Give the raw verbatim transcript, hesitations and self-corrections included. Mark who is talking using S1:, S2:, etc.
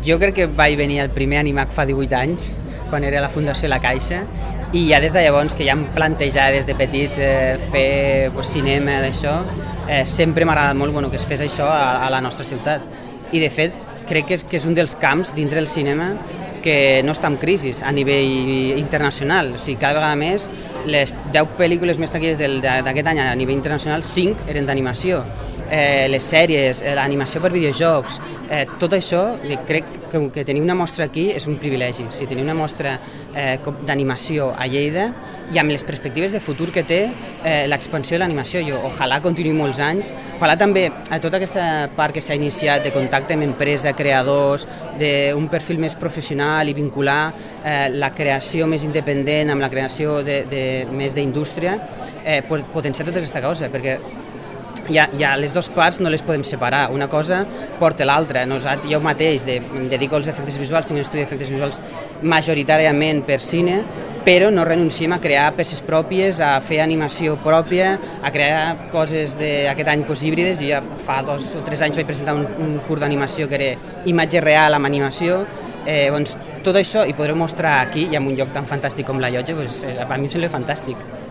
S1: jo crec que vaig venir al primer Animac fa divuit anys, quan era a la Fundació La Caixa, i ja des de llavors que ja em plantejava des de petit eh, fer pues, cinema d'això, eh, sempre m'ha agradat molt bueno, que es fes això a, a la nostra ciutat. I de fet crec que és, que és un dels camps dintre del cinema que no està en crisi a nivell internacional. O sigui, cada vegada més, les deu pel·lícules més taquilleres d'aquest any a nivell internacional, cinc eren d'animació. Eh, les sèries, eh, l'animació per videojocs, eh, tot això, crec que, que tenir una mostra aquí és un privilegi. O sigui, tenir una mostra eh, d'animació a Lleida i amb les perspectives de futur que té eh, l'expansió de l'animació. Jo, ojalà continuï molts anys, ojalà també a tota aquesta part que s'ha iniciat de contacte amb empresa, creadors, d'un perfil més professional i vincular eh, la creació més independent amb la creació de, de, més d'indústria, eh, potenciar tota aquesta cosa, perquè ja, ja les dues parts no les podem separar, una cosa porta l'altra. Jo mateix de, em dedico als efectes visuals, tinc un estudi d'efectes visuals majoritàriament per cine, però no renunciem a crear peces pròpies, a fer animació pròpia, a crear coses d'aquest any pues, híbrides. I ja fa dos o tres anys vaig presentar un, un curs d'animació que era imatge real amb animació. Eh, doncs, tot això i podreu mostrar aquí i en un lloc tan fantàstic com la Llotja, pues, a mi em sembla fantàstic.